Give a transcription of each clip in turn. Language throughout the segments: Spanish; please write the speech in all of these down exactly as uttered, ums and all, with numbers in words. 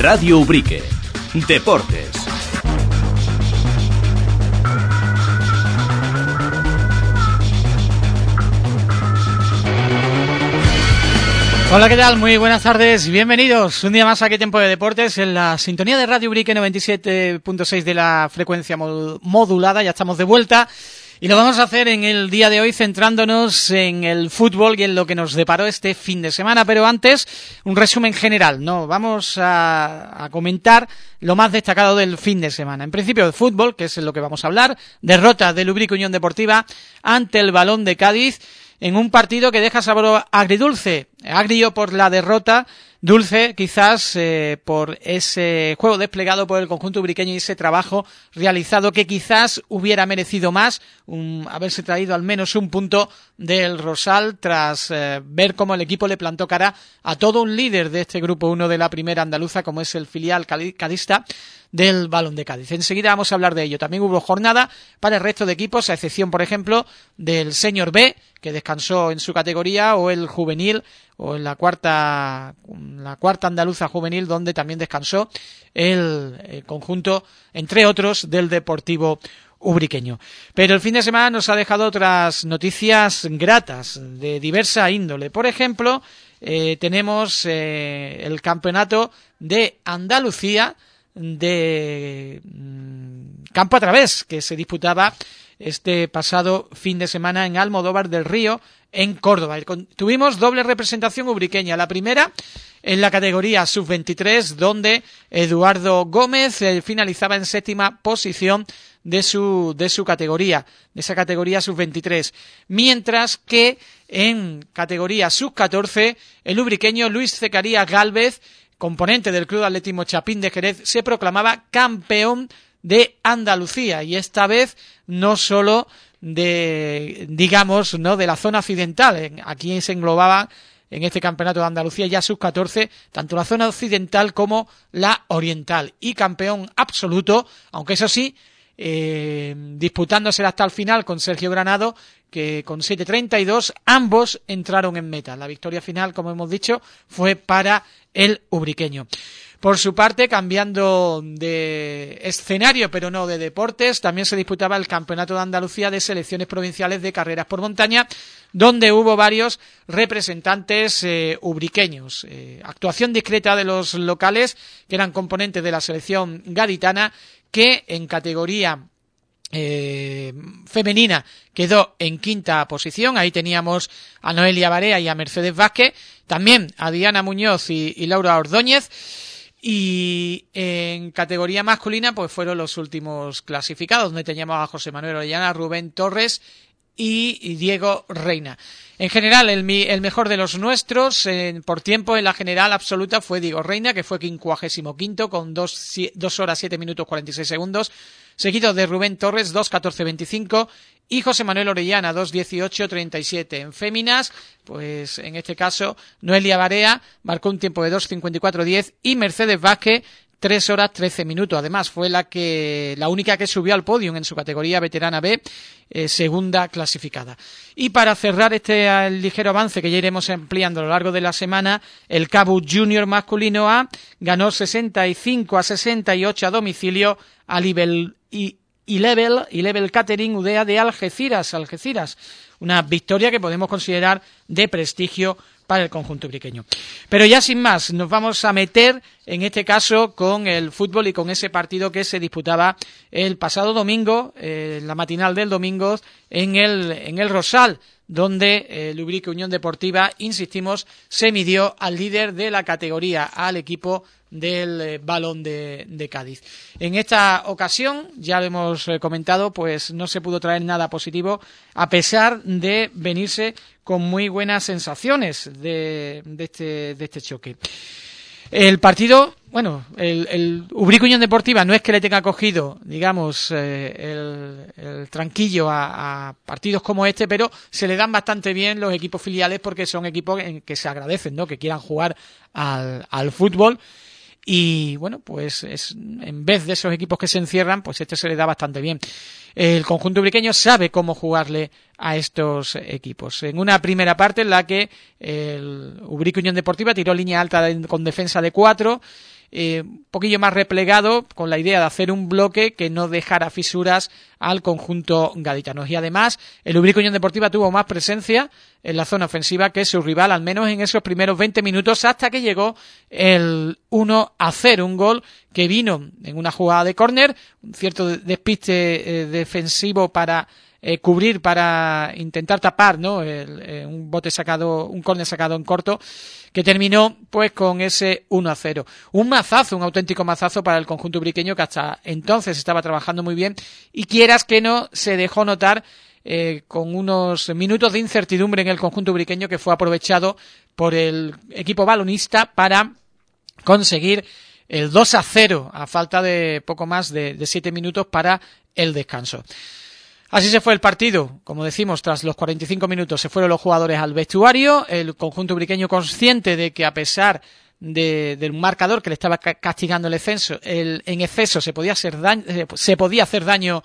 Radio Ubrique. Deportes. Hola, ¿qué tal? Muy buenas tardes, bienvenidos un día más a Qué Tiempo de Deportes en la sintonía de Radio Ubrique noventa y siete punto seis de la frecuencia modulada. Ya estamos de vuelta y lo vamos a hacer en el día de hoy centrándonos en el fútbol y en lo que nos deparó este fin de semana, pero antes un resumen general, ¿no? Vamos a, a comentar lo más destacado del fin de semana. En principio el fútbol, que es en lo que vamos a hablar, derrota del Ubrique Unión Deportiva ante el Balón de Cádiz, en un partido que deja sabor agridulce, agrio por la derrota, dulce quizás eh, por ese juego desplegado por el conjunto ubriqueño y ese trabajo realizado que quizás hubiera merecido más, un, haberse traído al menos un punto del Rosal tras eh, ver cómo el equipo le plantó cara a todo un líder de este grupo uno de la primera andaluza como es el filial cadista del Balón de Cádiz. Enseguida vamos a hablar de ello. También hubo jornada para el resto de equipos, a excepción, por ejemplo, del Senior B, que descansó en su categoría, o el juvenil, o en la cuarta la cuarta andaluza juvenil, donde también descansó el, el conjunto, entre otros, del Deportivo Ubriqueño. Pero el fin de semana nos ha dejado otras noticias gratas, de diversa índole. Por ejemplo, eh, tenemos eh, el campeonato de Andalucía, de mmm, campo a través, que se disputaba este pasado fin de semana en Almodóvar del Río, en Córdoba. Tuvimos doble representación ubriqueña. La primera en la categoría sub veintitrés, donde Eduardo Gómez eh, finalizaba en séptima posición de su de su categoría, de esa categoría sub veintitrés, mientras que en categoría sub catorce el ubriqueño Luis Zecarías Gálvez, componente del Club Atletismo Chapín de Jerez, se proclamaba campeón de Andalucía, y esta vez no solo de, digamos, no de la zona occidental. Aquí se englobaba en este campeonato de Andalucía ya sub catorce, tanto la zona occidental como la oriental, y campeón absoluto, aunque eso sí, eh, disputándose hasta el final con Sergio Granado, que con siete treinta y dos ambos entraron en meta. La victoria final, como hemos dicho, fue para el ubriqueño. Por su parte, cambiando de escenario, pero no de deportes, también se disputaba el Campeonato de Andalucía de Selecciones Provinciales de Carreras por Montaña, donde hubo varios representantes eh, ubriqueños. Eh, actuación discreta de los locales, que eran componentes de la selección gaditana, que en categoría Eh, femenina quedó en quinta posición. Ahí teníamos a Noelia Barea y a Mercedes Vázquez, también a Diana Muñoz y, y Laura Ordóñez, y en categoría masculina pues fueron los últimos clasificados, donde teníamos a José Manuel Orellana, Rubén Torres y, y Diego Reina. En general, el, el mejor de los nuestros, eh, por tiempo en la general absoluta, fue Diego Reina, que fue quincuagésimo quinto con dos, dos horas siete minutos cuarenta y seis segundos, seguido de Rubén Torres, dos catorce veinticinco, y José Manuel Orellana, dos dieciocho treinta y siete. En féminas, pues en este caso, Noelia Barea marcó un tiempo de dos cincuenta y cuatro diez, y Mercedes Vázquez, tres horas trece minutos. Además, fue la que la única que subió al podio en su categoría veterana B, eh, segunda clasificada. Y para cerrar este el ligero avance que ya iremos ampliando a lo largo de la semana, el Cabo Junior masculino A ganó sesenta y cinco a sesenta y ocho a domicilio a nivel y y Level, y Level Catering U D A de Algeciras, Algeciras. Una victoria que podemos considerar de prestigio para el conjunto ubriqueño. Pero ya sin más, nos vamos a meter en este caso con el fútbol y con ese partido que se disputaba el pasado domingo, eh, la matinal del domingo, en el, en el Rosal, donde el Ubrique Unión Deportiva, insistimos, se midió al líder de la categoría, al equipo del eh, Balón de, de Cádiz. En esta ocasión, ya lo hemos eh, comentado, pues no se pudo traer nada positivo, a pesar de venirse con muy buenas sensaciones de, de, este, de este choque. El partido, bueno, el, el Ubrique Unión Deportiva no es que le tenga cogido, digamos, eh, el, el tranquillo a, a partidos como este, pero se le dan bastante bien los equipos filiales porque son equipos en que se agradecen, ¿no?, que quieran jugar al, al fútbol. Y bueno, pues es, en vez de esos equipos que se encierran, pues este se le da bastante bien. El conjunto ubriqueño sabe cómo jugarle a estos equipos. En una primera parte en la que el Ubrique Unión Deportiva tiró línea alta con defensa de cuatro, eh, un poquillo más replegado, con la idea de hacer un bloque que no dejara fisuras al conjunto gaditano. Y además, el Ubrique Unión Deportiva tuvo más presencia en la zona ofensiva que su rival, al menos en esos primeros veinte minutos, hasta que llegó el uno a cero, un gol que vino en una jugada de córner, un cierto despiste eh, defensivo para eh, cubrir, para intentar tapar, ¿no? El, eh, un bote sacado, un córner sacado en corto, que terminó pues con ese uno a cero. Un mazazo, un auténtico mazazo para el conjunto ubriqueño, que hasta entonces estaba trabajando muy bien, y quieras que no, se dejó notar eh, con unos minutos de incertidumbre en el conjunto ubriqueño, que fue aprovechado por el equipo balonista para conseguir el dos a cero a falta de poco más de, de siete minutos para el descanso. Así se fue el partido. Como decimos, tras los cuarenta y cinco minutos se fueron los jugadores al vestuario. El conjunto ubriqueño, consciente de que a pesar de, del marcador que le estaba castigando el exceso, el, en exceso se podía hacer daño, se podía hacer daño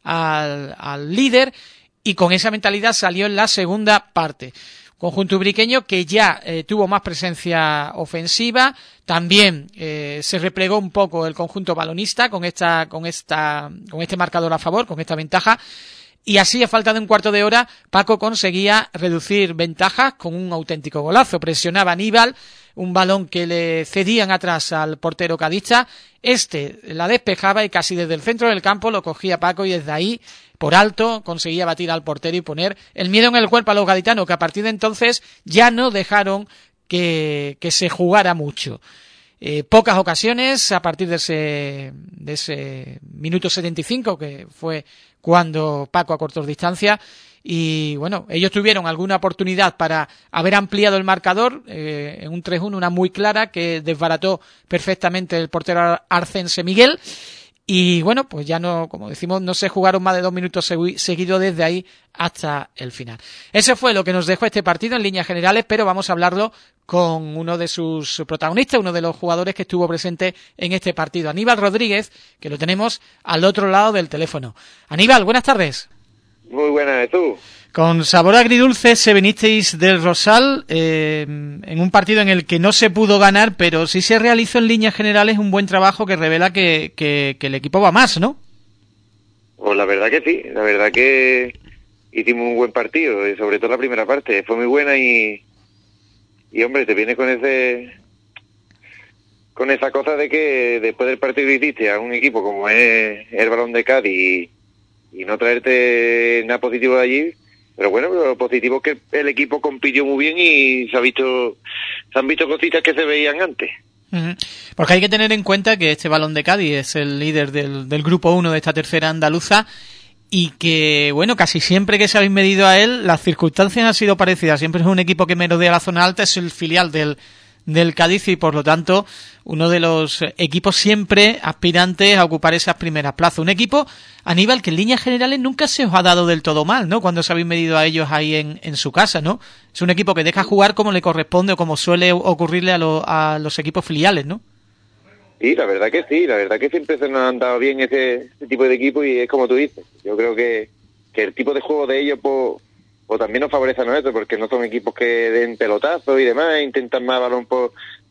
al, al líder, y con esa mentalidad salió en la segunda parte. Conjunto ubriqueño que ya eh, tuvo más presencia ofensiva, también eh, se replegó un poco el conjunto balonista con esta, con esta, con este marcador a favor, con esta ventaja, y así, a falta de un cuarto de hora, Paco conseguía reducir ventajas con un auténtico golazo. Presionaba a Aníbal, un balón que le cedían atrás al portero cadista, este la despejaba y casi desde el centro del campo lo cogía Paco, y desde ahí, por alto, conseguía batir al portero y poner el miedo en el cuerpo a los gaditanos, que a partir de entonces ya no dejaron que, que se jugara mucho. Eh, pocas ocasiones a partir de ese, de ese minuto setenta y cinco, que fue cuando Paco acortó distancia, y bueno, ellos tuvieron alguna oportunidad para haber ampliado el marcador eh, en un tres uno, una muy clara que desbarató perfectamente el portero arcense Miguel. Y bueno, pues ya no, como decimos, no se jugaron más de dos minutos seguidos desde ahí hasta el final. Eso fue lo que nos dejó este partido en líneas generales, pero vamos a hablarlo con uno de sus protagonistas, uno de los jugadores que estuvo presente en este partido, Aníbal Rodríguez, que lo tenemos al otro lado del teléfono. Aníbal, buenas tardes. Muy buenas, ¿tú? Con sabor agridulce se venisteis del Rosal eh, en un partido en el que no se pudo ganar, pero sí se realizó en líneas generales un buen trabajo que revela que, que, que el equipo va más, ¿no? Pues la verdad que sí, la verdad que hicimos un buen partido, y sobre todo la primera parte, fue muy buena, y, y hombre, te viene con ese con esa cosa de que después del partido que hiciste a un equipo como es el Balón de Cádiz y, y no traerte nada positivo de allí. Pero bueno, lo positivo es que el equipo compitió muy bien y se ha visto, se han visto cositas que se veían antes. Uh-huh. Porque hay que tener en cuenta que este Balón de Cádiz es el líder del, del grupo uno de esta tercera andaluza, y que, bueno, casi siempre que se habéis medido a él, las circunstancias han sido parecidas. Siempre es un equipo que merodea la zona alta, es el filial del, del Cádiz, y por lo tanto uno de los equipos siempre aspirantes a ocupar esas primeras plazas. Un equipo, Aníbal, que en líneas generales nunca se os ha dado del todo mal, ¿no? Cuando os habéis medido a ellos ahí en, en su casa, ¿no? Es un equipo que deja jugar como le corresponde o como suele ocurrirle a, lo, a los equipos filiales, ¿no? Sí, la verdad que sí, la verdad que siempre se nos han dado bien ese, ese tipo de equipo, y es como tú dices. Yo creo que, que el tipo de juego de ellos pues, pues también nos favorece a nosotros, porque no son equipos que den pelotazos y demás, intentan más balón por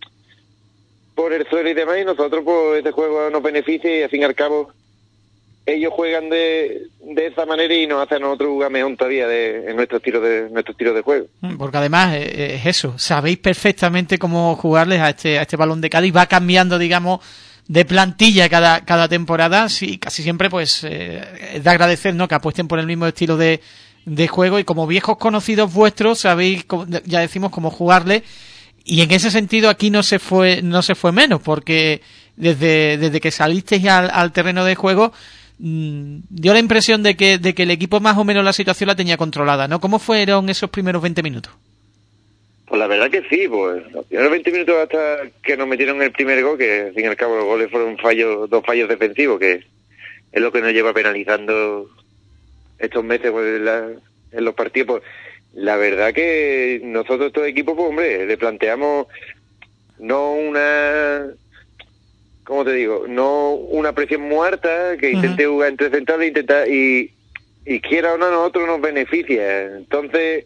por el suelo y demás, y nosotros pues este juego nos beneficia, y al fin y al cabo ellos juegan de, de esa manera y nos hacen a nosotros jugar mejor todavía de, en nuestros tiros de nuestros tiros de juego. Porque además eh, es eso, sabéis perfectamente cómo jugarles a este a este Balón de Cádiz. Va cambiando, digamos, de plantilla cada cada temporada, sí, casi siempre pues eh, es de agradecer, ¿no?, que apuesten por el mismo estilo de de juego, y como viejos conocidos vuestros sabéis, ya decimos, cómo jugarle. Y en ese sentido aquí no se fue no se fue menos, porque desde desde que salisteis al, al terreno de juego mmm, dio la impresión de que de que el equipo más o menos la situación la tenía controlada, ¿no? ¿Cómo fueron esos primeros veinte minutos? Pues la verdad que sí, pues los primeros veinte minutos hasta que nos metieron el primer gol, que al fin y al cabo los goles fueron fallos, dos fallos defensivos, que es lo que nos lleva penalizando estos meses pues, la, en los partidos. Pues la verdad que nosotros, estos equipos, pues hombre, le planteamos no una, ¿cómo te digo? No una presión muerta, que intente uh-huh. jugar entre centrales, intentar, y, y quiera o no, a nosotros nos beneficia. Entonces,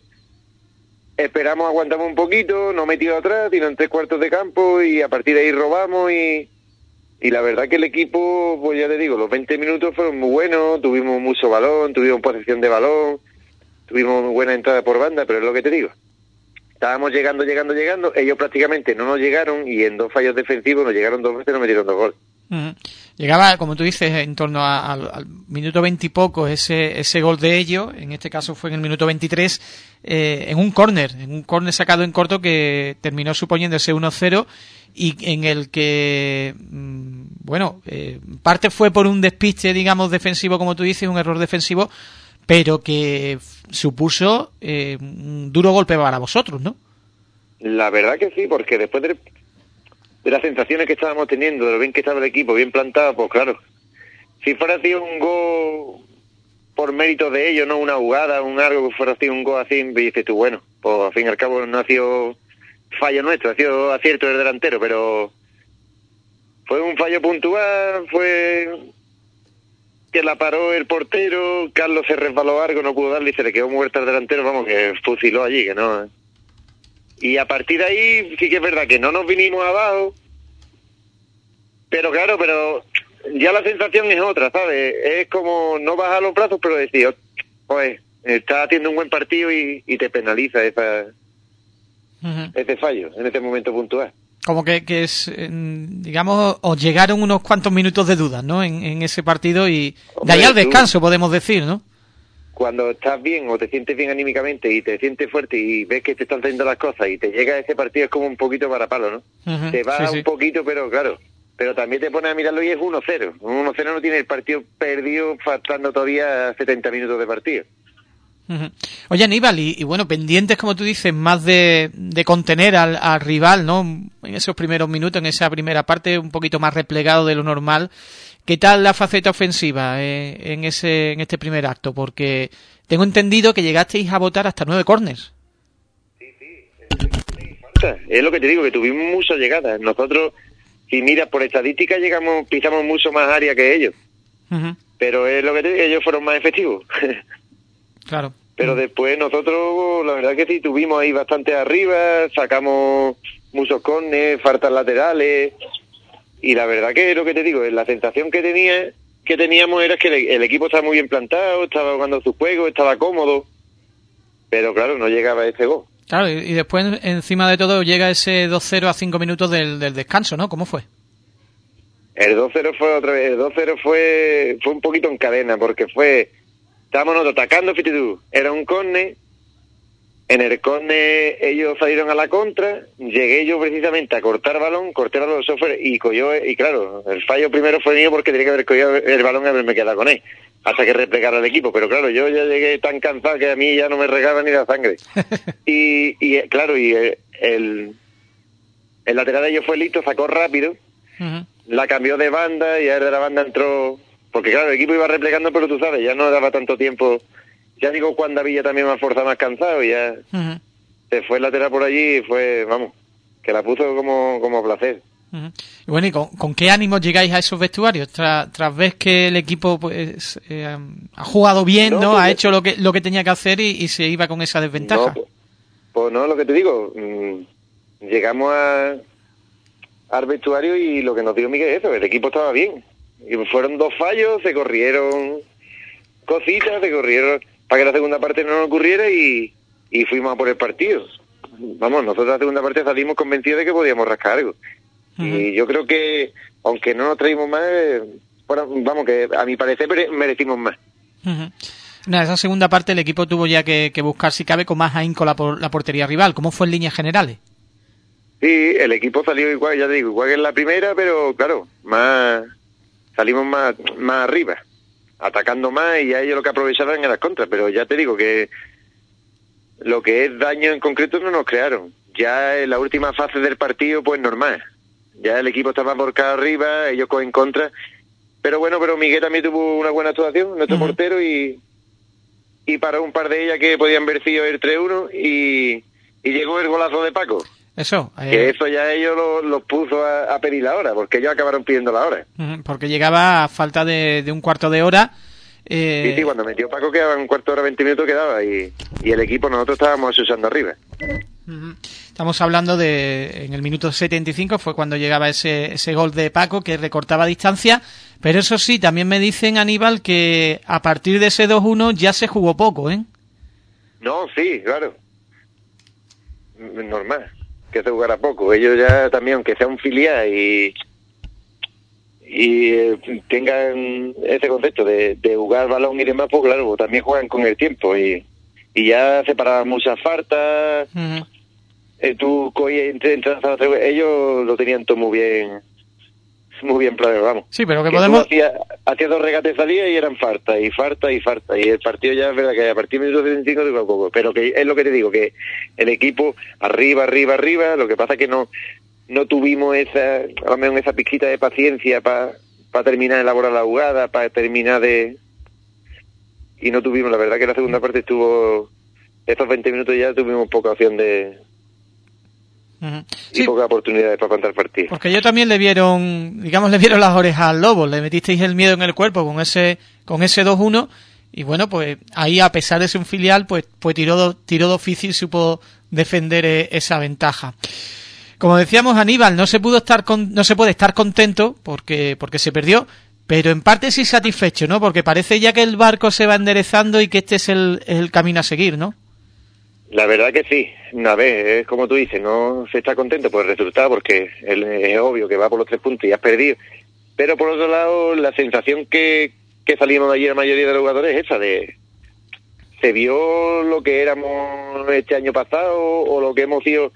esperamos, aguantamos un poquito, no metido atrás, sino en tres cuartos de campo, y a partir de ahí robamos, y, Y la verdad que el equipo, pues ya te digo, los veinte minutos fueron muy buenos, tuvimos mucho balón, tuvimos posesión de balón, tuvimos muy buena entrada por banda, pero es lo que te digo. Estábamos llegando, llegando, llegando, ellos prácticamente no nos llegaron y en dos fallos defensivos nos llegaron dos veces y nos metieron dos goles. Uh-huh. Llegaba, como tú dices, en torno a, al, al minuto veinte y poco ese, ese gol de ellos, en este caso fue en el minuto veintitrés, eh, en un córner, en un córner sacado en corto que terminó suponiéndose uno cero y en el que, mmm, bueno, eh, parte fue por un despiste, digamos, defensivo, como tú dices, un error defensivo, pero que supuso eh, un duro golpe para vosotros, ¿no? La verdad que sí, porque después de, de las sensaciones que estábamos teniendo, de lo bien que estaba el equipo, bien plantado, pues claro, si fuera sido un gol por mérito de ellos, no una jugada, un algo que fuera sido un gol así, y dices tú, bueno, pues al fin y al cabo no ha sido fallo nuestro, ha sido acierto del delantero, pero fue un fallo puntual, fue que la paró el portero, Carlos se resbaló algo, no pudo darle y se le quedó muerto al delantero, vamos, que fusiló allí, que no. Y a partir de ahí sí que es verdad que no nos vinimos abajo, pero claro, pero ya la sensación es otra, ¿sabes? Es como no bajar los brazos, pero decir, pues, estás haciendo un buen partido y, y te penaliza esa, uh-huh. ese fallo en ese momento puntual. Como que, que es, digamos, os llegaron unos cuantos minutos de dudas, ¿no? En, en ese partido y Hombre, de ahí al descanso, tú, podemos decir, ¿no? Cuando estás bien o te sientes bien anímicamente y te sientes fuerte y ves que te están saliendo las cosas y te llega ese partido es como un poquito para palo, ¿no? Uh-huh, te va sí, un sí. poquito, pero claro, pero también te pones a mirarlo y es uno cero. Un uno cero no tiene el partido perdido faltando todavía setenta minutos de partido. Uh-huh. Oye, Aníbal, y, y bueno, pendientes, como tú dices, más de, de contener al, al rival, ¿no? En esos primeros minutos, en esa primera parte, un poquito más replegado de lo normal. ¿Qué tal la faceta ofensiva eh, en ese en este primer acto? Porque tengo entendido que llegasteis a botar hasta nueve córners. Sí, sí, es lo que te digo, que tuvimos muchas llegadas. Nosotros, si miras por estadística, llegamos, pisamos mucho más área que ellos. Uh-huh. Pero es lo que te digo, ellos fueron más efectivos. Claro. Pero después nosotros, la verdad que sí, tuvimos ahí bastante arriba, sacamos muchos córneres, faltas laterales, y la verdad que es lo que te digo, la sensación que tenía que teníamos era que el, el equipo estaba muy bien plantado, estaba jugando su juego, estaba cómodo, pero claro, no llegaba ese gol. Claro, y después encima de todo llega ese dos cero a cinco minutos del, del descanso, ¿no? ¿Cómo fue? El dos cero fue otra vez, el dos cero fue, fue un poquito en cadena, porque fue... Estábamos nosotros atacando, fíjate tú, era un córner, en el córner ellos salieron a la contra, llegué yo precisamente a cortar balón, corté balón software y cogió, y claro, el fallo primero fue mío porque tenía que haber cogido el balón y haberme quedado con él, hasta que replegara el equipo, pero claro, yo ya llegué tan cansado que a mí ya no me regaba ni la sangre. y, y claro, y el, el, el lateral de ellos fue listo, sacó rápido, uh-huh. la cambió de banda y a él de la banda entró... Porque claro, el equipo iba replegando, pero tú sabes, ya no daba tanto tiempo. Ya digo, Juan David también más forzado, más cansado, y ya uh-huh. se fue el lateral por allí y fue, vamos, que la puso como, como placer. Uh-huh. Y bueno, ¿y con, con qué ánimos llegáis a esos vestuarios? Tras, tras ver que el equipo pues eh, ha jugado bien, ¿no? ¿no? Pues, ha hecho lo que lo que tenía que hacer y, y se iba con esa desventaja. No, pues, pues no, lo que te digo, mmm, llegamos a, al vestuario y lo que nos dijo Miguel es eso, el equipo estaba bien. Y fueron dos fallos, se corrieron cositas, se corrieron para que la segunda parte no nos ocurriera y, y fuimos a por el partido. Vamos, nosotros la segunda parte salimos convencidos de que podíamos rascar algo. Uh-huh. Y yo creo que, aunque no nos traímos más, eh, bueno, vamos, que a mi parecer merecimos más. Uh-huh. En esa segunda parte el equipo tuvo ya que, que buscar, si cabe, con más ahínco la, por, la portería rival. ¿Cómo fue en líneas generales? Sí, el equipo salió igual, ya te digo, igual que en la primera, pero claro, más... salimos más más arriba, atacando más y a ellos lo que aprovechaban en las contras, pero ya te digo que lo que es daño en concreto no nos crearon. Ya en la última fase del partido, pues normal. Ya el equipo estaba volcado arriba, ellos cogen contra. Pero bueno, pero Miguel también tuvo una buena actuación, nuestro uh-huh. portero, y y paró un par de ellas que podían haber sido el tres uno y, y llegó el golazo de Paco. Eso. Eh... Que eso ya ellos los lo puso a, a pedir la hora, porque ellos acabaron pidiendo la hora. Porque llegaba a falta de, de un cuarto de hora. Eh... Sí, sí, cuando metió Paco quedaba un cuarto de hora, veinte minutos quedaba, y, y el equipo nosotros estábamos usando arriba. Estamos hablando de, en el minuto setenta y cinco fue cuando llegaba ese, ese gol de Paco que recortaba distancia, pero eso sí, también me dicen, Aníbal, que a partir de ese dos uno ya se jugó poco, ¿eh? No, sí, claro. Normal, que se jugara poco. Ellos ya también, aunque sea un filial y y eh, tengan ese concepto de, de jugar balón y demás, pues claro, también juegan con el tiempo y, y ya separaban muchas faltas. Uh-huh. Eh, tú cogías, entras a otra, ellos lo tenían todo muy bien, muy bien planeado, vamos. Sí, pero que, que podemos... Hacías hacía dos regates, salía y eran falta, y falta, y falta, y el partido ya es verdad que a partir del minuto setenta y cinco digo poco, pero que es lo que te digo, que el equipo arriba, arriba, arriba, lo que pasa es que no no tuvimos esa, a lo mejor esa pizquita de paciencia para pa terminar de elaborar la jugada, para terminar de... Y no tuvimos, la verdad que la segunda parte estuvo... Estos veinte minutos ya tuvimos poca opción de... Uh-huh. Y sí, pocas oportunidades para plantar partido. Porque ellos también le vieron, digamos, le vieron las orejas al lobo, le metisteis el miedo en el cuerpo con ese con ese dos uno y bueno, pues ahí a pesar de ser un filial, pues pues tiró, tiró de oficio y supo defender esa ventaja. Como decíamos, Aníbal, no se pudo estar con, no se puede estar contento porque porque se perdió, pero en parte sí satisfecho, ¿no? Porque parece ya que el barco se va enderezando y que este es el, el camino a seguir, ¿no? La verdad que sí. Una vez, es como tú dices, no se está contento por el resultado porque es obvio que va por los tres puntos y has perdido. Pero por otro lado, la sensación que, que salimos de allí la mayoría de los jugadores es esa de... Se vio lo que éramos este año pasado o lo que hemos sido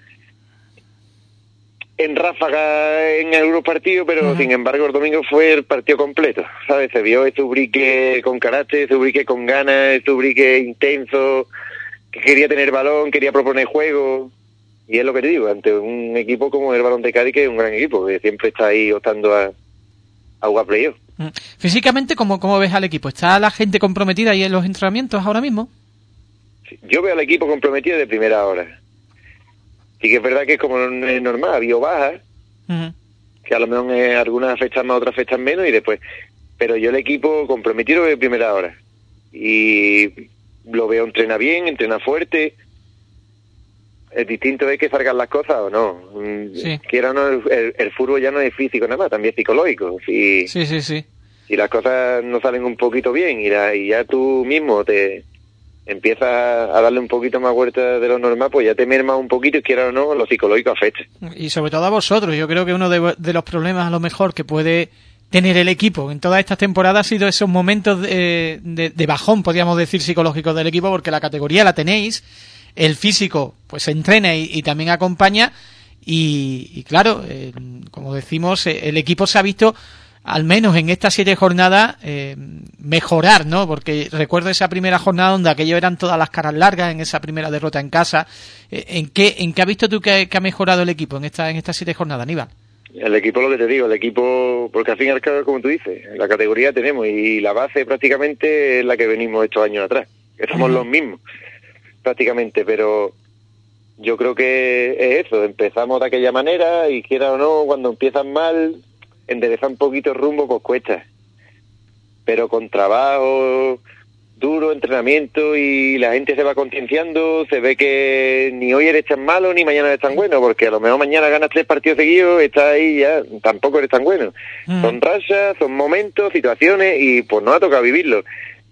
en ráfaga en algunos partidos, pero uh-huh. sin embargo el domingo fue el partido completo, ¿sabes? Se vio este Ubrique con carácter, este Ubrique con ganas, este Ubrique intenso, que quería tener balón, quería proponer juego, y es lo que te digo, ante un equipo como el Balón de Cádiz, que es un gran equipo, que siempre está ahí optando a, a jugar playoff. Físicamente, ¿cómo, ¿cómo ves al equipo? ¿Está la gente comprometida ahí en los entrenamientos ahora mismo? Sí, yo veo al equipo comprometido de primera hora. Sí que es verdad que es como es normal, ha habido bajas, uh-huh. que a lo mejor en algunas fechas más, otras fechas menos, y después, pero yo el equipo comprometido de primera hora. Y lo veo, entrena bien, entrena fuerte. Es distinto es que salgan las cosas o no. Sí. Quiera o no, el, el fútbol ya no es físico nada más, también es psicológico. Si, sí, sí, sí. Si las cosas no salen un poquito bien y, la, y ya tú mismo te empiezas a darle un poquito más vuelta de lo normal, pues ya te merma un poquito y quiera o no, lo psicológico afecta. Y sobre todo a vosotros. Yo creo que uno de, de los problemas a lo mejor que puede tener el equipo en todas estas temporadas ha sido esos momentos de, de, de bajón, podríamos decir, psicológicos del equipo, porque la categoría la tenéis, el físico pues se entrena y, y también acompaña y, y claro, eh, como decimos, eh, el equipo se ha visto al menos en estas siete jornadas eh, mejorar, ¿no? Porque recuerdo esa primera jornada donde aquello eran todas las caras largas en esa primera derrota en casa. Eh, ¿En qué en qué has visto tú que, que ha mejorado el equipo en esta en estas siete jornadas, Aníbal? El equipo, lo que te digo, el equipo, porque al fin y al cabo, como tú dices, la categoría tenemos y la base prácticamente es la que venimos estos años atrás, que somos uh-huh. los mismos, prácticamente, pero yo creo que es eso, empezamos de aquella manera y quiera o no, cuando empiezan mal, enderezar un poquito el rumbo, pues cuesta, pero con trabajo duro, entrenamiento y la gente se va concienciando, se ve que ni hoy eres tan malo ni mañana eres tan bueno, porque a lo mejor mañana ganas tres partidos seguidos, estás ahí ya, tampoco eres tan bueno. Mm. Son rachas, son momentos, situaciones y pues nos ha tocado vivirlo.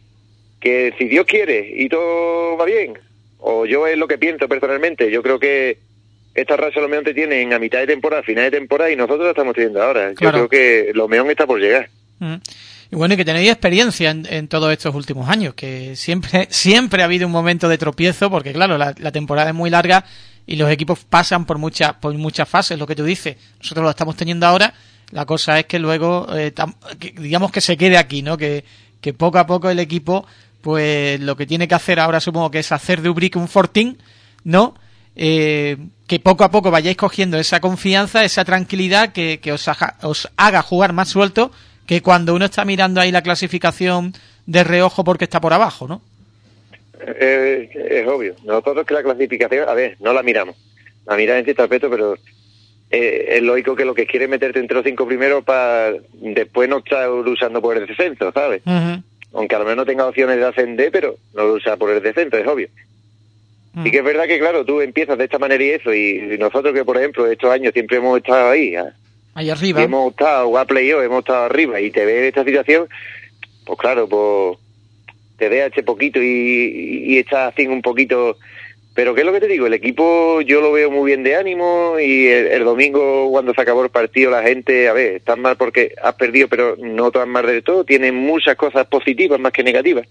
Que si Dios quiere y todo va bien, o yo es lo que pienso personalmente, yo creo que estas rachas a lo mejor te tienen a mitad de temporada, a final de temporada y nosotros lo estamos teniendo ahora. Claro. Yo creo que lo mejor está por llegar. Mm. Y bueno, y que tenéis experiencia en, en todos estos últimos años, que siempre siempre ha habido un momento de tropiezo, porque claro, la, la temporada es muy larga y los equipos pasan por muchas por muchas fases, lo que tú dices. Nosotros lo estamos teniendo ahora, la cosa es que luego, eh, tam, que, digamos que se quede aquí, ¿no? Que, que poco a poco el equipo, pues lo que tiene que hacer ahora supongo que es hacer de Ubrique un fortín, ¿no? Eh, que poco a poco vayáis cogiendo esa confianza, esa tranquilidad que, que os, haga, os haga jugar más suelto que cuando uno está mirando ahí la clasificación de reojo porque está por abajo, ¿no? Eh, es obvio. Nosotros que la clasificación, a ver, no la miramos. La miramos en cierto aspecto, pero eh, es lógico que lo que quiere es meterte entre los cinco primeros para después no estar luchando por el descenso, ¿sabes? Uh-huh. Aunque a lo menos no tenga opciones de ascender, pero no luchar por el descenso, es obvio. Mm. Y que es verdad que, claro, tú empiezas de esta manera y eso, y nosotros que, por ejemplo, estos años siempre hemos estado ahí, ¿eh? Ahí arriba. Hemos estado, a playoff, hemos estado arriba, y te ves en esta situación, pues claro, pues te deja este poquito y, y estás así un poquito... Pero ¿qué es lo que te digo? El equipo yo lo veo muy bien de ánimo, y el, el domingo cuando se acabó el partido la gente, a ver, están mal porque has perdido, pero no tan mal del todo, tienen muchas cosas positivas más que negativas.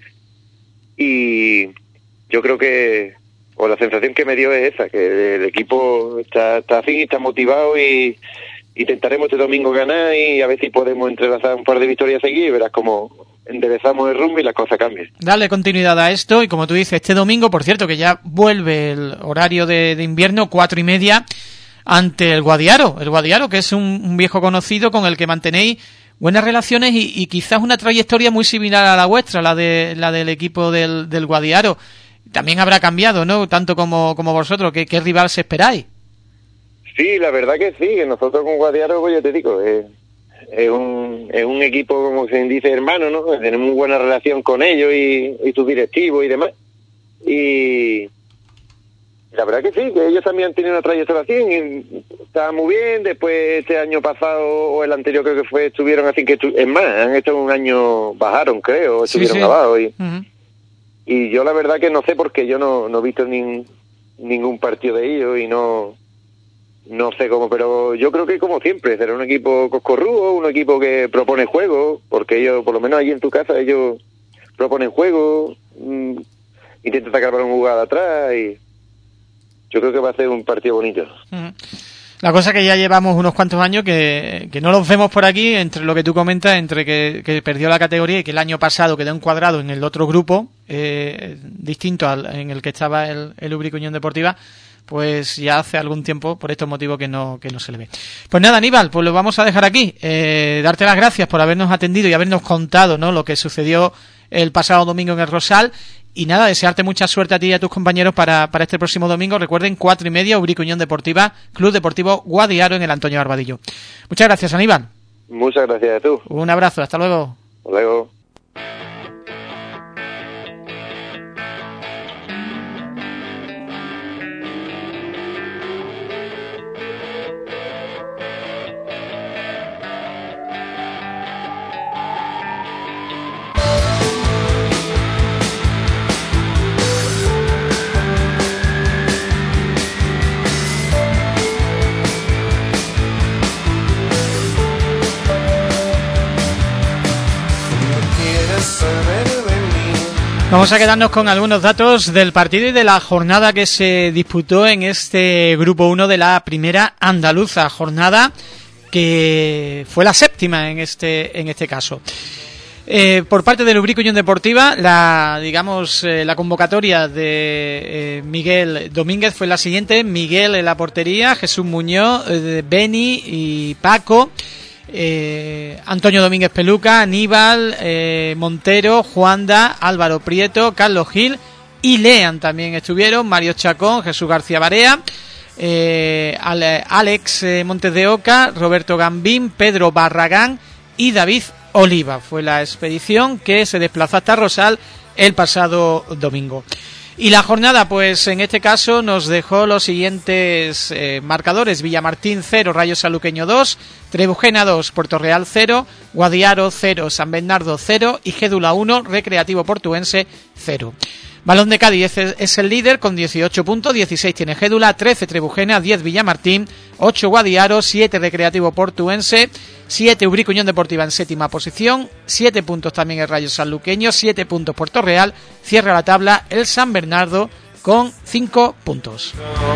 Y yo creo que, o la sensación que me dio es esa, que el equipo está, está así, está motivado, y intentaremos este domingo ganar y a ver si podemos entrelazar un par de victorias seguidas y verás cómo enderezamos el rumbo y las cosas cambian. Darle continuidad a esto, y como tú dices, este domingo, por cierto, que ya vuelve el horario de, de invierno, cuatro y media, ante el Guadiaro, el Guadiaro, que es un, un viejo conocido con el que mantenéis buenas relaciones y, y quizás una trayectoria muy similar a la vuestra, la de la del equipo del, del Guadiaro. También habrá cambiado, ¿no? Tanto como, como vosotros. ¿Qué, qué rival se esperáis? Sí, la verdad que sí, que nosotros con Guadiaro, pues yo te digo, eh, es un es un equipo, como se dice, hermano, ¿no? Tenemos muy buena relación con ellos y, y sus directivos y demás. Y la verdad que sí, que ellos también han tenido una trayectoria así, y estaban muy bien. Después este año pasado o el anterior creo que fue, estuvieron así, que estu- es más, han hecho un año, bajaron creo, estuvieron sí, sí. abajo. Y, Uh-huh. y yo la verdad que no sé, porque yo no, no he visto ni, ningún partido de ellos y no... No sé cómo, pero yo creo que como siempre, será un equipo coscorrudo, un equipo que propone juego, porque ellos, por lo menos allí en tu casa, ellos proponen juego, mmm, intentan sacar para un jugada atrás, y yo creo que va a ser un partido bonito. Uh-huh. La cosa que ya llevamos unos cuantos años que, que no los vemos por aquí, entre lo que tú comentas, entre que, que perdió la categoría y que el año pasado quedó encuadrado en el otro grupo, eh, distinto al en el que estaba el, el Ubrique Unión Deportiva, pues ya hace algún tiempo, por estos motivos, que no que no se le ve. Pues nada, Aníbal, pues lo vamos a dejar aquí. Eh, darte las gracias por habernos atendido y habernos contado, ¿no?, lo que sucedió el pasado domingo en el Rosal. Y nada, desearte mucha suerte a ti y a tus compañeros para, para este próximo domingo. Recuerden, cuatro y media, Ubrique Unión Deportiva, Club Deportivo Guadiaro en el Antonio Barbadillo. Muchas gracias, Aníbal. Muchas gracias a tú. Un abrazo, hasta luego. Hasta luego. Vamos a quedarnos con algunos datos del partido y de la jornada que se disputó en este grupo uno de la primera andaluza, jornada que fue la séptima en este en este caso. Eh, por parte del Ubrique Unión Deportiva, la digamos eh, la convocatoria de eh, Miguel Domínguez fue la siguiente: Miguel en la portería, Jesús Muñoz, eh, Beni y Paco. Eh, Antonio Domínguez Peluca, Aníbal, eh, Montero, Juanda, Álvaro Prieto, Carlos Gil y Lean también estuvieron, Mario Chacón, Jesús García Barea, eh, Alex eh, Montes de Oca, Roberto Gambín, Pedro Barragán y David Oliva. Fue la expedición que se desplazó hasta Rosal el pasado domingo. Y la jornada, pues en este caso nos dejó los siguientes eh, marcadores: Villamartín cero, Rayo Saluqueño dos, Trebujena dos, Puerto Real cero, Guadiaro cero, San Bernardo cero y Gédula uno, Recreativo Portuense cero. Balón de Cádiz es, es el líder con dieciocho puntos, dieciséis tiene Gédula, trece Trebujena, diez Villamartín, ocho Guadiaro, siete Recreativo Portuense, siete Ubrique Unión Deportiva en séptima posición, siete puntos también el Rayo Sanluqueño, siete puntos Puerto Real, cierra la tabla el San Bernardo con cinco puntos.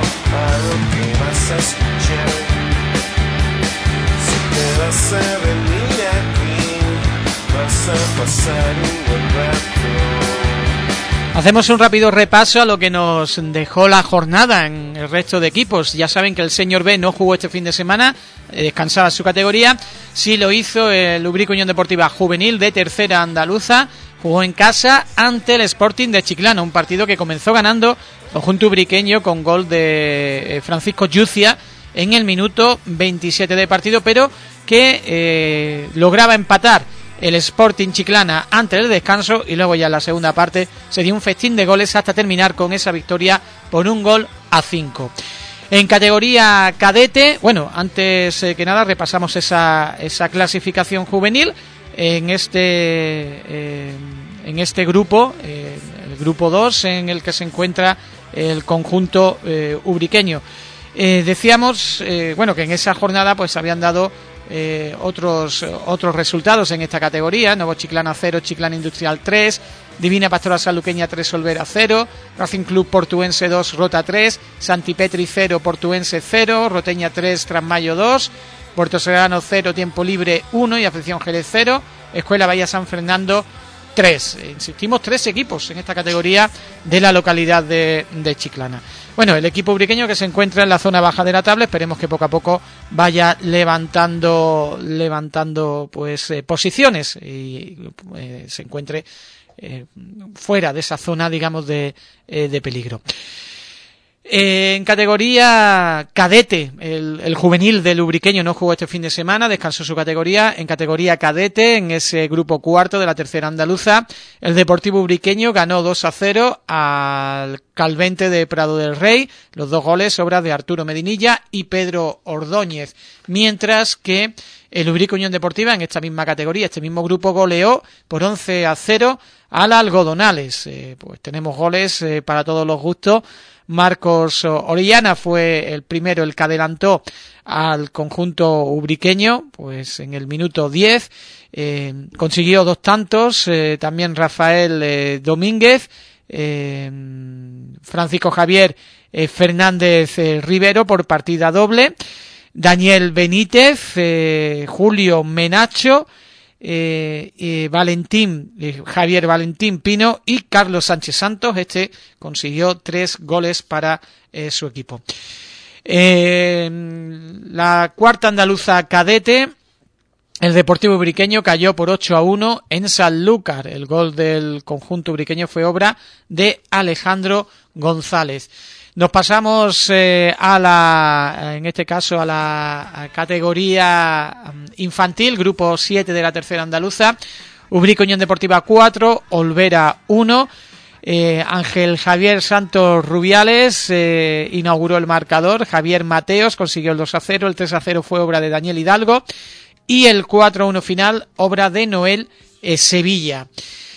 Hacemos un rápido repaso a lo que nos dejó la jornada en el resto de equipos. Ya saben que el Señor B no jugó este fin de semana, eh, descansaba su categoría. Sí lo hizo el Ubrique Unión Deportiva Juvenil de tercera andaluza, jugó en casa ante el Sporting de Chiclana, un partido que comenzó ganando el conjunto ubriqueño con gol de Francisco Yucia en el minuto veintisiete de partido, pero que eh, lograba empatar el Sporting Chiclana antes del descanso, y luego ya en la segunda parte se dio un festín de goles hasta terminar con esa victoria por un gol a cinco. En categoría cadete, bueno, antes eh, que nada repasamos esa, esa clasificación juvenil en este eh, en este grupo, eh, el grupo dos, en el que se encuentra el conjunto eh, ubriqueño. Eh, decíamos, eh, bueno, que en esa jornada pues habían dado eh, otros otros resultados en esta categoría: Nuevo Chiclana cero, Chiclana Industrial tres, Divina Pastoral Sanluqueña tres, Olvera cero, Racing Club Portuense dos, Rota tres, Santipetri cero, Portuense cero, Roteña tres, Trasmayo dos, Puerto Serrano cero, Tiempo Libre uno y Aflicción Jerez cero, Escuela Bahía San Fernando tres. Insistimos, tres equipos en esta categoría de la localidad de, de Chiclana. Bueno, el equipo ubriqueño que se encuentra en la zona baja de la tabla, esperemos que poco a poco vaya levantando levantando pues eh, posiciones y eh, se encuentre eh, fuera de esa zona, digamos, de, eh, de peligro. Eh, en categoría cadete, el, el juvenil del ubriqueño no jugó este fin de semana, descansó su categoría. En categoría cadete, en ese grupo cuarto de la tercera andaluza, el Deportivo Ubriqueño ganó dos a cero al Calvente de Prado del Rey, los dos goles obras de Arturo Medinilla y Pedro Ordóñez, mientras que el Ubrique Unión Deportiva en esta misma categoría, este mismo grupo, goleó por once a cero al Algodonales. Eh, pues tenemos goles eh, para todos los gustos. Marcos Orellana fue el primero, el que adelantó al conjunto ubriqueño, pues en el minuto diez, eh, consiguió dos tantos, eh, también Rafael eh, Domínguez, eh, Francisco Javier eh, Fernández eh, Rivero por partida doble, Daniel Benítez, eh, Julio Menacho, Eh, eh, Valentín, eh, Javier Valentín Pino y Carlos Sánchez Santos. Este consiguió tres goles para eh, su equipo. Eh, la cuarta andaluza cadete, el Deportivo Ubriqueño cayó por ocho a uno en Sanlúcar. El gol del conjunto ubriqueño fue obra de Alejandro González. Nos pasamos eh, a la, en este caso, a la categoría infantil, grupo siete de la tercera andaluza. Ubrique Unión Deportiva cuatro, Olvera uno. Eh, Ángel Javier Santos Rubiales eh, inauguró el marcador. Javier Mateos consiguió el dos a cero. El tres a cero fue obra de Daniel Hidalgo. Y el cuatro a uno final, obra de Noel eh, Sevilla.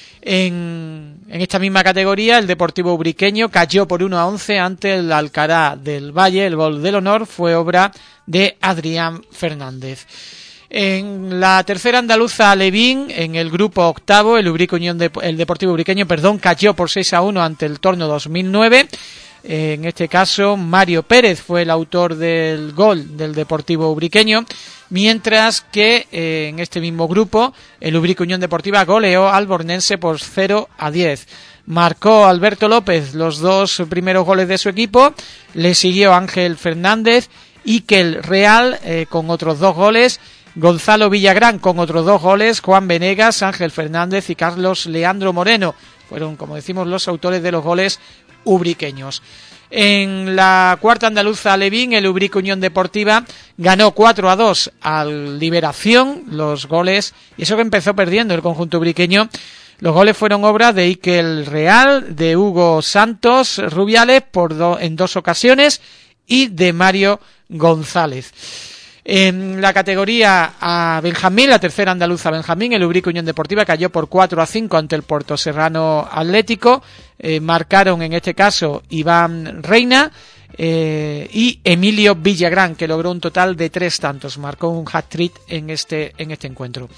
En, en esta misma categoría, el Deportivo Ubriqueño cayó por uno a once ante el Alcará del Valle. El gol del honor fue obra de Adrián Fernández. En la tercera andaluza Alevín, en el grupo octavo, el Ubrique Unión de, el Deportivo Ubriqueño, perdón, cayó por seis a uno ante el Torno dos mil nueve. En este caso, Mario Pérez fue el autor del gol del Deportivo Ubriqueño, mientras que eh, en este mismo grupo el Ubrique Unión Deportiva goleó al Bornense por cero a diez. Marcó Alberto López los dos primeros goles de su equipo, le siguió Ángel Fernández, Ikel Real eh, con otros dos goles, Gonzalo Villagrán con otros dos goles, Juan Venegas, Ángel Fernández y Carlos Leandro Moreno fueron, como decimos, los autores de los goles ubriqueños. En la cuarta andaluza Alevín, el Ubrique Unión Deportiva ganó cuatro a dos al Liberación. Los goles, y eso que empezó perdiendo el conjunto ubriqueño, los goles fueron obra de Ikel Real, de Hugo Santos Rubiales por do, en dos ocasiones, y de Mario González. En la categoría a Benjamín, la tercera andaluza Benjamín, el Ubrique Unión Deportiva cayó por cuatro a cinco ante el Puerto Serrano Atlético. Eh, marcaron en este caso Iván Reina eh, y Emilio Villagrán, que logró un total de tres tantos. Marcó un hat-trick en este, en este encuentro.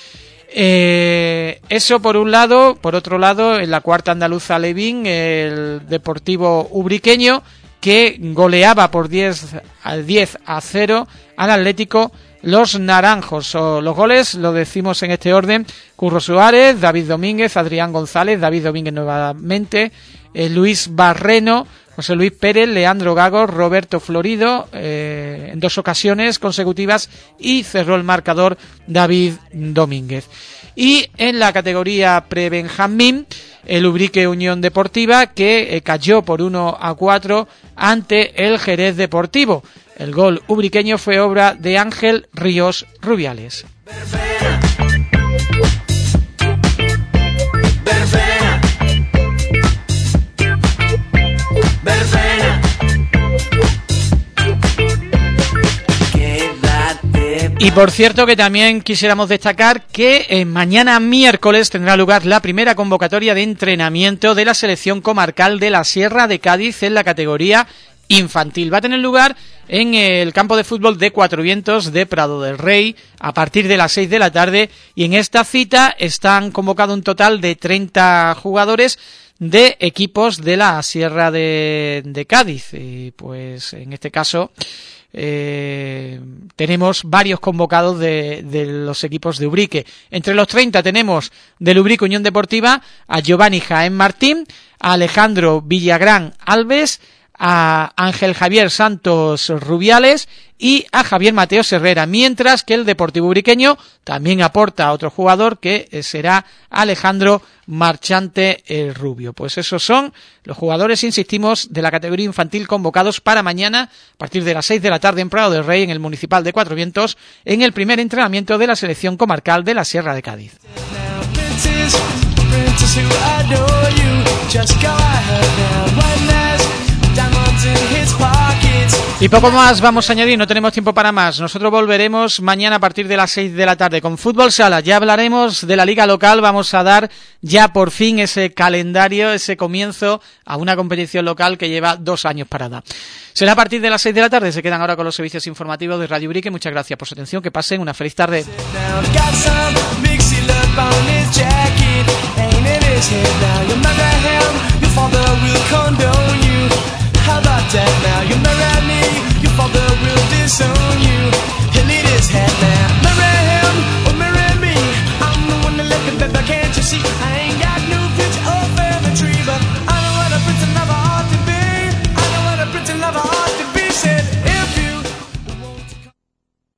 Eh, eso por un lado. Por otro lado, en la cuarta andaluza Alevín, el Deportivo Ubriqueño, que goleaba por diez a cero al Atlético Los Naranjos. O los goles lo decimos en este orden: Curro Suárez, David Domínguez, Adrián González, David Domínguez nuevamente, eh, Luis Barreno, José Luis Pérez, Leandro Gago, Roberto Florido, eh, en dos ocasiones consecutivas, y cerró el marcador David Domínguez. Y en la categoría pre-Benjamín, el Ubrique Unión Deportiva, que eh, cayó por uno a cuatro ante el Jerez Deportivo. El gol ubriqueño fue obra de Ángel Ríos Rubiales. Y por cierto que también quisiéramos destacar que eh, mañana miércoles tendrá lugar la primera convocatoria de entrenamiento de la selección comarcal de la Sierra de Cádiz en la categoría infantil. Va a tener lugar en el campo de fútbol de Cuatro Vientos de Prado del Rey a partir de las seis de la tarde, y en esta cita están convocados un total de treinta jugadores de equipos de la Sierra de, de Cádiz. Y pues en este caso Eh, tenemos varios convocados de, de los equipos de Ubrique. Entre los treinta tenemos del Ubrique Unión Deportiva a Giovanni Jaén Martín, a Alejandro Villagrán Alves, a Ángel Javier Santos Rubiales y a Javier Mateo Herrera, mientras que el Deportivo Ubriqueño también aporta a otro jugador que será Alejandro Marchante el Rubio. Pues esos son los jugadores, insistimos, de la categoría infantil convocados para mañana a partir de las seis de la tarde en Prado del Rey, en el Municipal de Cuatro Vientos, en el primer entrenamiento de la selección comarcal de la Sierra de Cádiz. Y poco más vamos a añadir, no tenemos tiempo para más. Nosotros volveremos mañana a partir de las seis de la tarde con Fútbol Sala. Ya hablaremos de la liga local, vamos a dar ya por fin ese calendario, ese comienzo a una competición local que lleva dos años parada. Será a partir de las seis de la tarde, se quedan ahora con los servicios informativos de Radio Ubrique. Muchas gracias por su atención, que pasen una feliz tarde. How about that now? You're married.